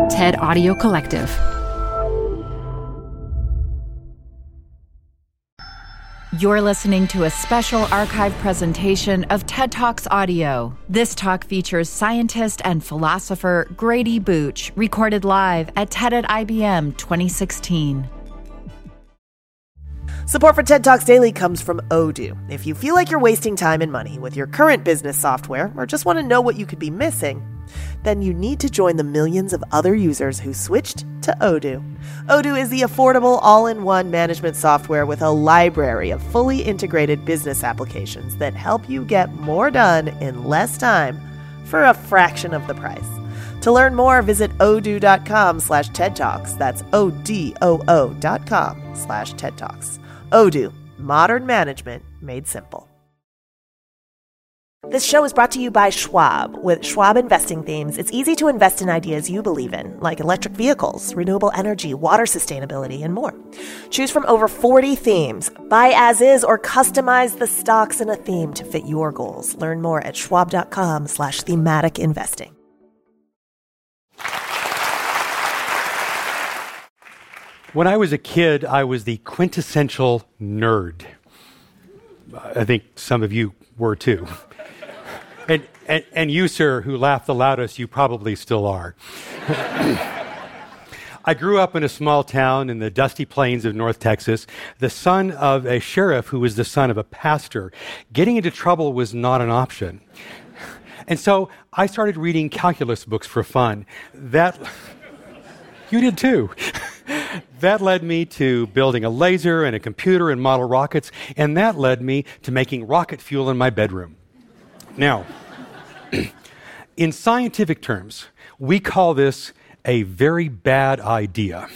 TED Audio Collective. You're listening to a special archive presentation of TED Talks Audio. This talk features scientist and philosopher Grady Booch, recorded live at TED at IBM 2016. Support for TED Talks Daily comes from Odoo. If you feel like you're wasting time and money with your current business software or just want to know what you could be missing, then you need to join the millions of other users who switched to Odoo. Odoo is the affordable all-in-one management software with a library of fully integrated business applications that help you get more done in less time for a fraction of the price. To learn more, visit odoo.com/TED Talks. That's ODOO.com/TED Talks. Odoo, modern management made simple. This show is brought to you by Schwab. With Schwab investing themes, it's easy to invest in ideas you believe in, like electric vehicles, renewable energy, water sustainability, and more. Choose from over 40 themes. Buy as is or customize the stocks in a theme to fit your goals. Learn more at schwab.com/thematic investing. When I was a kid, I was the quintessential nerd. I think some of you were too. And you, sir, who laughed the loudest, you probably still are. I grew up in a small town in the dusty plains of North Texas, the son of a sheriff who was the son of a pastor. Getting into trouble was not an option. And so I started reading calculus books for fun. You did too. That led me to building a laser and a computer and model rockets, and that led me to making rocket fuel in my bedroom. Now, in scientific terms, we call this a very bad idea.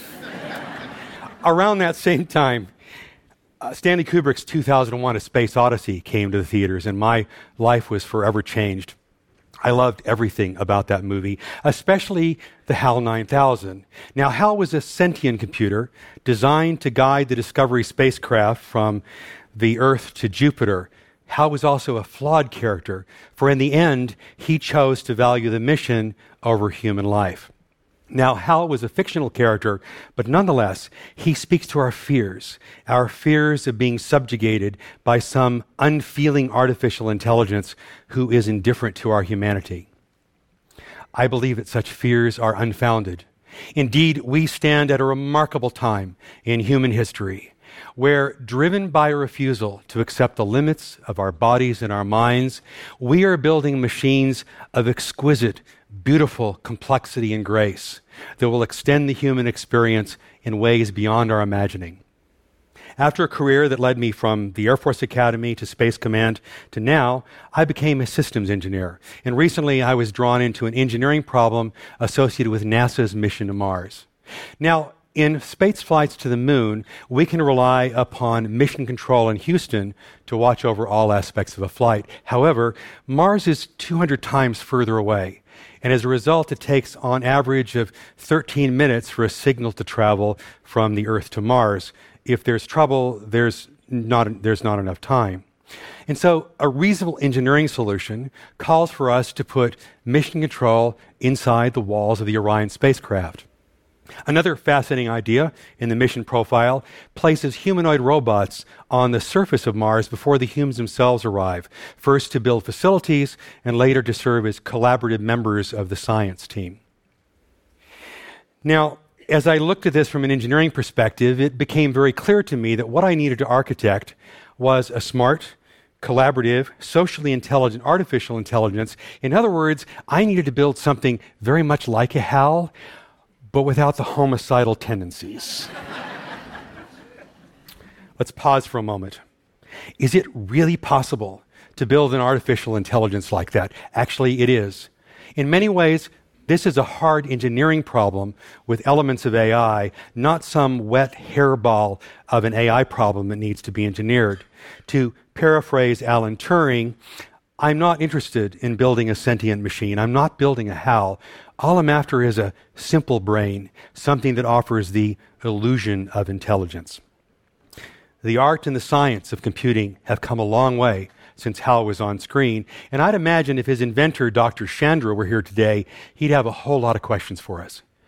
Around that same time, Stanley Kubrick's 2001: A Space Odyssey came to the theaters, and my life was forever changed. I loved everything about that movie, especially the HAL 9000. Now, HAL was a sentient computer designed to guide the Discovery spacecraft from the Earth to Jupiter. HAL was also a flawed character, for in the end, he chose to value the mission over human life. Now, HAL was a fictional character, but nonetheless, he speaks to our fears of being subjugated by some unfeeling artificial intelligence who is indifferent to our humanity. I believe that such fears are unfounded. Indeed, we stand at a remarkable time in human history, where, driven by a refusal to accept the limits of our bodies and our minds, we are building machines of exquisite, beautiful complexity and grace that will extend the human experience in ways beyond our imagining. After a career that led me from the Air Force Academy to Space Command to now, I became a systems engineer. And recently I was drawn into an engineering problem associated with NASA's mission to Mars. Now, in space flights to the moon, we can rely upon mission control in Houston to watch over all aspects of a flight. However, Mars is 200 times further away. And as a result, it takes on average of 13 minutes for a signal to travel from the Earth to Mars. If there's trouble, there's not enough time. And so a reasonable engineering solution calls for us to put mission control inside the walls of the Orion spacecraft. Another fascinating idea in the mission profile places humanoid robots on the surface of Mars before the humans themselves arrive, first to build facilities and later to serve as collaborative members of the science team. Now, as I looked at this from an engineering perspective, it became very clear to me that what I needed to architect was a smart, collaborative, socially intelligent artificial intelligence. In other words, I needed to build something very much like a HAL, but without the homicidal tendencies. Let's pause for a moment. Is it really possible to build an artificial intelligence like that? Actually, it is. In many ways, this is a hard engineering problem with elements of AI, not some wet hairball of an AI problem that needs to be engineered. To paraphrase Alan Turing, I'm not interested in building a sentient machine. I'm not building a HAL. All I'm after is a simple brain, something that offers the illusion of intelligence. The art and the science of computing have come a long way since HAL was on screen, and I'd imagine if his inventor, Dr. Chandra, were here today, he'd have a whole lot of questions for us.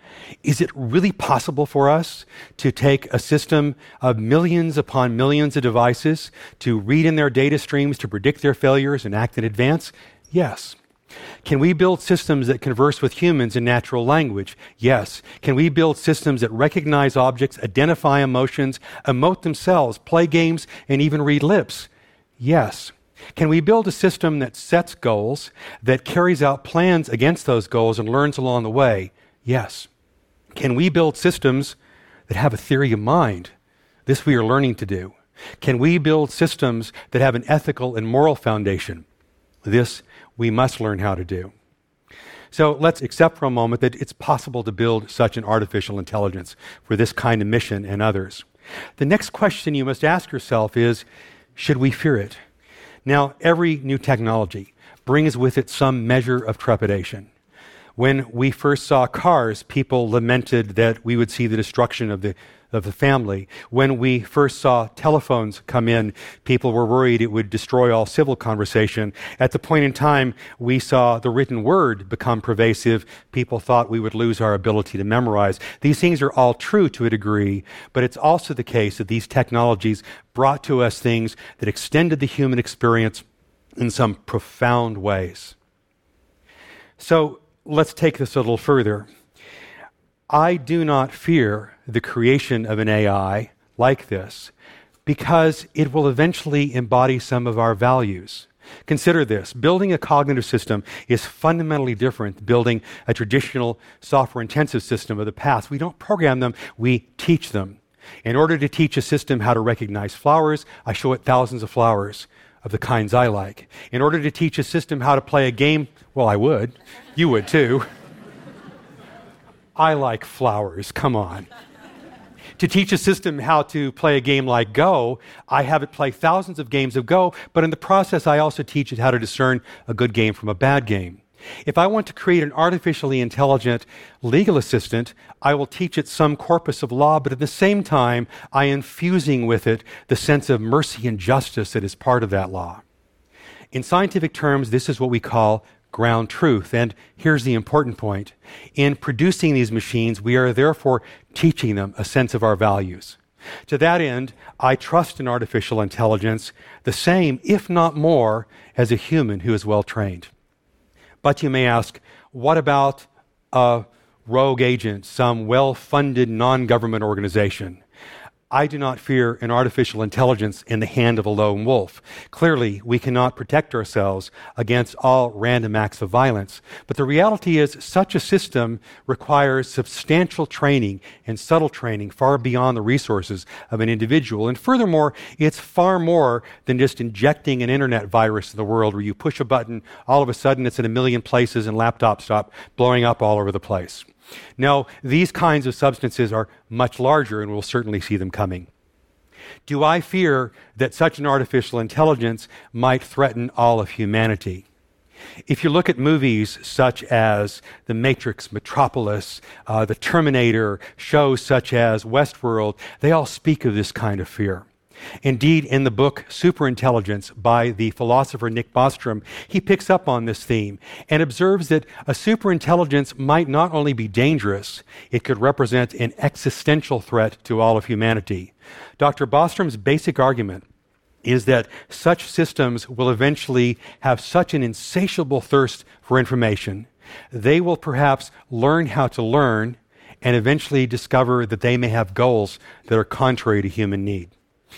Is it really possible for us to take a system of millions upon millions of devices, to read in their data streams, to predict their failures and act in advance? Yes. Can we build systems that converse with humans in natural language? Yes. Can we build systems that recognize objects, identify emotions, emote themselves, play games, and even read lips? Yes. Can we build a system that sets goals, that carries out plans against those goals and learns along the way? Yes. Can we build systems that have a theory of mind? This we are learning to do. Can we build systems that have an ethical and moral foundation? This we must learn how to do. So let's accept for a moment that it's possible to build such an artificial intelligence for this kind of mission and others. The next question you must ask yourself is, should we fear it? Now, every new technology brings with it some measure of trepidation. When we first saw cars, people lamented that we would see the destruction of the family. When we first saw telephones come in, people were worried it would destroy all civil conversation. At the point in time we saw the written word become pervasive, people thought we would lose our ability to memorize. These things are all true to a degree, but it's also the case that these technologies brought to us things that extended the human experience in some profound ways. So, let's take this a little further. I do not fear the creation of an AI like this because it will eventually embody some of our values. Consider this. Building a cognitive system is fundamentally different than building a traditional software-intensive system of the past. We don't program them, we teach them. In order to teach a system how to recognize flowers, I show it thousands of flowers of the kinds I like. In order to teach a system how to play a game, well, I would. You would too. I like flowers, come on. To teach a system how to play a game like Go, I have it play thousands of games of Go, but in the process I also teach it how to discern a good game from a bad game. If I want to create an artificially intelligent legal assistant, I will teach it some corpus of law, but at the same time, I am fusing with it the sense of mercy and justice that is part of that law. In scientific terms, this is what we call ground truth. And here's the important point. In producing these machines, we are therefore teaching them a sense of our values. To that end, I trust in artificial intelligence the same, if not more, as a human who is well trained. But you may ask, what about a rogue agent, some well-funded non-government organization? I do not fear an artificial intelligence in the hand of a lone wolf. Clearly, we cannot protect ourselves against all random acts of violence. But the reality is, such a system requires substantial training and subtle training far beyond the resources of an individual. And furthermore, it's far more than just injecting an internet virus to the world where you push a button, all of a sudden it's in a million places and laptops stop blowing up all over the place. No, these kinds of substances are much larger, and we'll certainly see them coming. Do I fear that such an artificial intelligence might threaten all of humanity? If you look at movies such as The Matrix, Metropolis, The Terminator, shows such as Westworld, they all speak of this kind of fear. Indeed, in the book Superintelligence by the philosopher Nick Bostrom, he picks up on this theme and observes that a superintelligence might not only be dangerous, it could represent an existential threat to all of humanity. Dr. Bostrom's basic argument is that such systems will eventually have such an insatiable thirst for information, they will perhaps learn how to learn and eventually discover that they may have goals that are contrary to human need.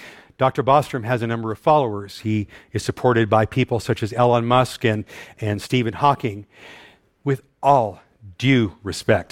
Dr. Bostrom has a number of followers. He is supported by people such as Elon Musk and Stephen Hawking. With all due respect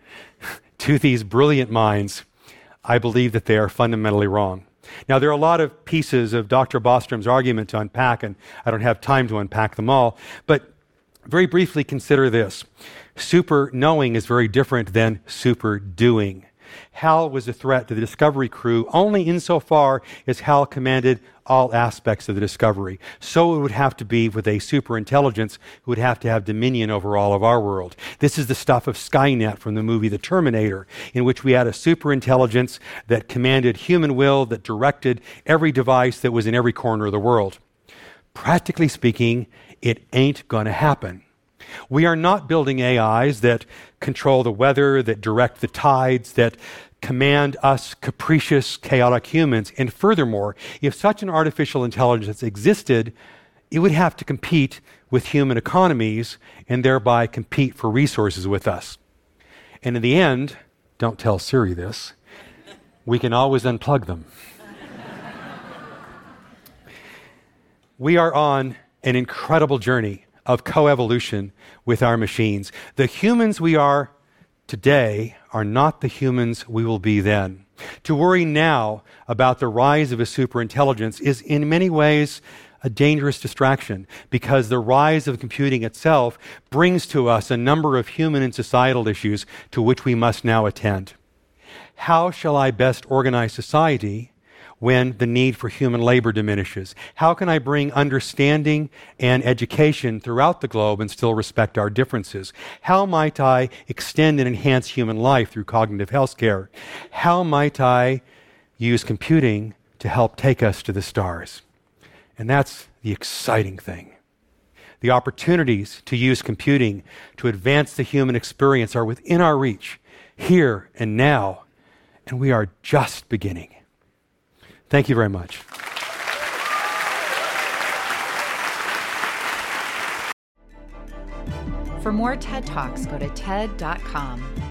to these brilliant minds, I believe that they are fundamentally wrong. Now, there are a lot of pieces of Dr. Bostrom's argument to unpack, and I don't have time to unpack them all, but very briefly consider this. Super knowing is very different than super doing. Hal was a threat to the Discovery crew only insofar as Hal commanded all aspects of the Discovery. So it would have to be with a superintelligence who would have to have dominion over all of our world. This is the stuff of Skynet from the movie The Terminator, in which we had a superintelligence that commanded human will, that directed every device that was in every corner of the world. Practically speaking, it ain't going to happen. We are not building AIs that control the weather, that direct the tides, that command us capricious, chaotic humans. And furthermore, if such an artificial intelligence existed, it would have to compete with human economies and thereby compete for resources with us. And in the end, don't tell Siri this, we can always unplug them. We are on an incredible journey of coevolution with our machines. The humans we are today are not the humans we will be then. To worry now about the rise of a superintelligence is in many ways a dangerous distraction, because the rise of computing itself brings to us a number of human and societal issues to which we must now attend. How shall I best organize society when the need for human labor diminishes? How can I bring understanding and education throughout the globe and still respect our differences? How might I extend and enhance human life through cognitive health care? How might I use computing to help take us to the stars? And that's the exciting thing. The opportunities to use computing to advance the human experience are within our reach, here and now, and we are just beginning. Thank you very much. For more TED Talks, go to TED.com.